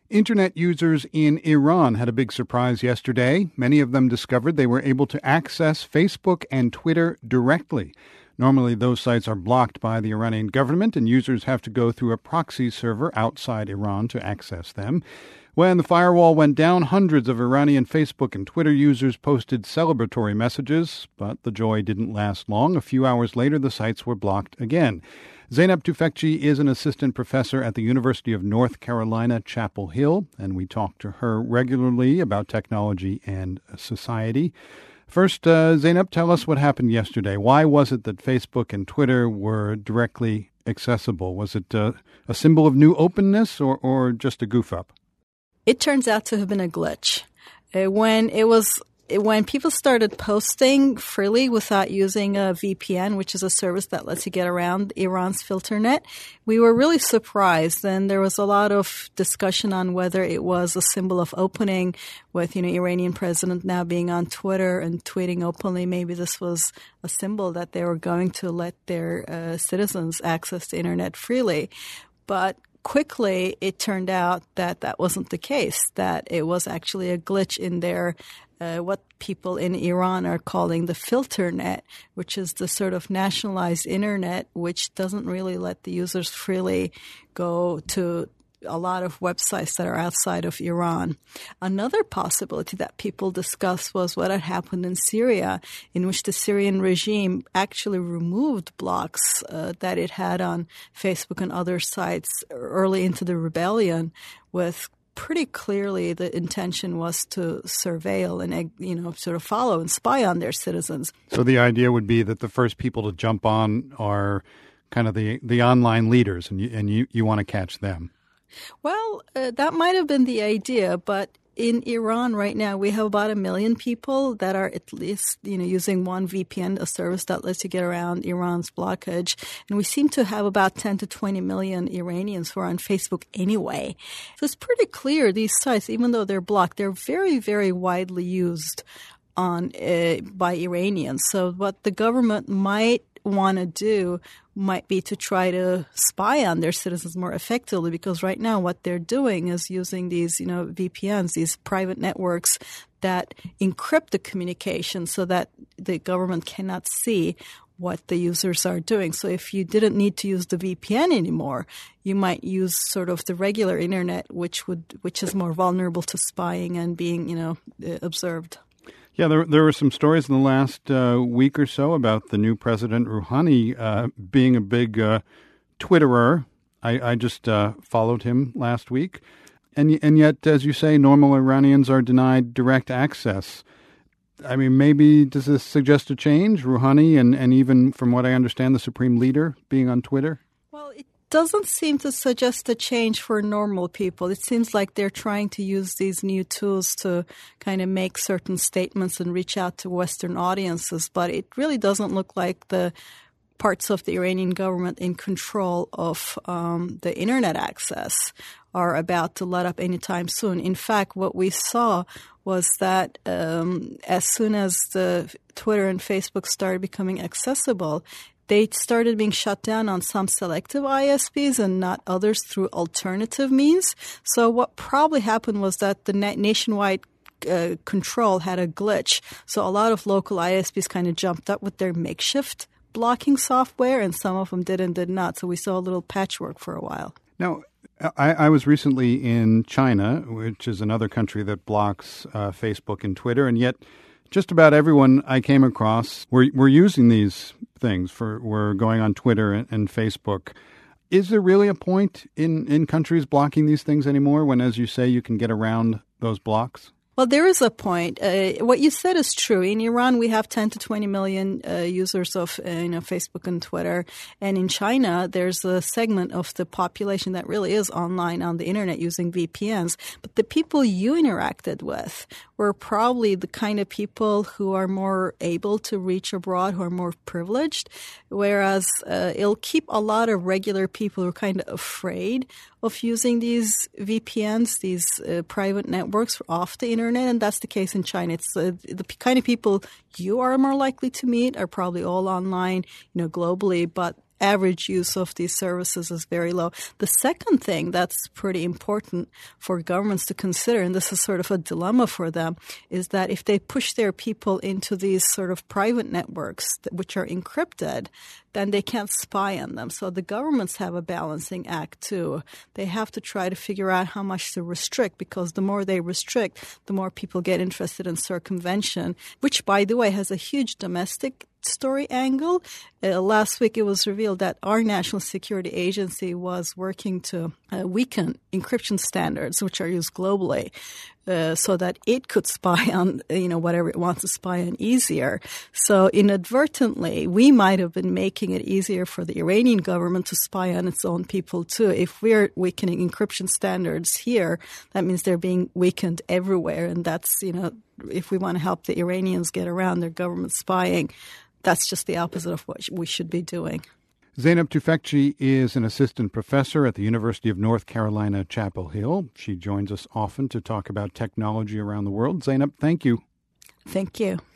Internet users in Iran had a big surprise yesterday. Many of them discovered they were able to access Facebook and Twitter directly. Normally, those sites are blocked by the Iranian government, and users have to go through a proxy server outside Iran to access them. When the firewall went down, hundreds of Iranian Facebook and Twitter users posted celebratory messages, but the joy didn't last long. A few hours later, the sites were blocked again. Zeynep Tufekci is an assistant professor at the University of North Carolina, Chapel Hill, and we talk to her regularly about technology and society. First, Zeynep, tell us what happened yesterday. Why was it that Facebook and Twitter were directly accessible? Was it a symbol of new openness or just a goof-up? It turns out to have been a glitch. When people started posting freely without using a VPN, which is a service that lets you get around Iran's filter net, we were really surprised. And there was a lot of discussion on whether it was a symbol of opening with, Iranian president now being on Twitter and tweeting openly. Maybe this was a symbol that they were going to let their citizens access the internet freely. But quickly, it turned out that that wasn't the case, that it was actually a glitch in their what people in Iran are calling the filter net, which is the sort of nationalized internet, which doesn't really let the users freely go to a lot of websites that are outside of Iran. Another possibility that people discussed was what had happened in Syria, in which the Syrian regime actually removed blocks that it had on Facebook and other sites early into the rebellion, with pretty clearly the intention was to surveil and, sort of follow and spy on their citizens. So the idea would be that the first people to jump on are kind of the online leaders, and you want to catch them. Well, that might have been the idea, but in Iran right now, we have about 1 million people that are at least, using one VPN, a service that lets you get around Iran's blockage. And we seem to have about 10 to 20 million Iranians who are on Facebook anyway. So it's pretty clear these sites, even though they're blocked, they're very, very widely used by Iranians. So what the government might want to do might be to try to spy on their citizens more effectively, because right now what they're doing is using these, VPNs, these private networks that encrypt the communication so that the government cannot see what the users are doing. So if you didn't need to use the VPN anymore, you might use sort of the regular internet, which is more vulnerable to spying and being, observed. Yeah, there were some stories in the last week or so about the new president, Rouhani, being a big Twitterer. I just followed him last week. And yet, as you say, normal Iranians are denied direct access. I mean, maybe does this suggest a change? Rouhani and even, from what I understand, the supreme leader being on Twitter? Well, it doesn't seem to suggest a change for normal people. It seems like they're trying to use these new tools to kind of make certain statements and reach out to Western audiences, but it really doesn't look like the parts of the Iranian government in control of the internet access are about to let up anytime soon. In fact, what we saw was that as soon as the Twitter and Facebook started becoming accessible, they started being shut down on some selective ISPs and not others through alternative means. So what probably happened was that the nationwide control had a glitch. So a lot of local ISPs kind of jumped up with their makeshift blocking software, and some of them did and did not. So we saw a little patchwork for a while. Now, I was recently in China, which is another country that blocks Facebook and Twitter, and yet just about everyone I came across were using these things. Were going on Twitter and Facebook. Is there really a point in countries blocking these things anymore when, as you say, you can get around those blocks? Well, there is a point. What you said is true. In Iran, we have 10 to 20 million users of Facebook and Twitter. And in China, there's a segment of the population that really is online on the internet using VPNs. But the people you interacted with were probably the kind of people who are more able to reach abroad, who are more privileged, whereas it'll keep a lot of regular people who are kind of afraid of using these VPNs, these private networks off the internet, and that's the case in China. It's the kind of people you are more likely to meet are probably all online, globally, but average use of these services is very low. The second thing that's pretty important for governments to consider, and this is sort of a dilemma for them, is that if they push their people into these sort of private networks which are encrypted, then they can't spy on them. So the governments have a balancing act too. They have to try to figure out how much to restrict, because the more they restrict, the more people get interested in circumvention, which, by the way, has a huge domestic story angle. Last week, it was revealed that our National Security Agency was working to weaken encryption standards, which are used globally, so that it could spy on, whatever it wants to spy on easier. So inadvertently, we might have been making it easier for the Iranian government to spy on its own people too. If we're weakening encryption standards here, that means they're being weakened everywhere. And that's, if we want to help the Iranians get around their government spying, that's just the opposite of what we should be doing. Zeynep Tufekci is an assistant professor at the University of North Carolina, Chapel Hill. She joins us often to talk about technology around the world. Zeynep, thank you. Thank you.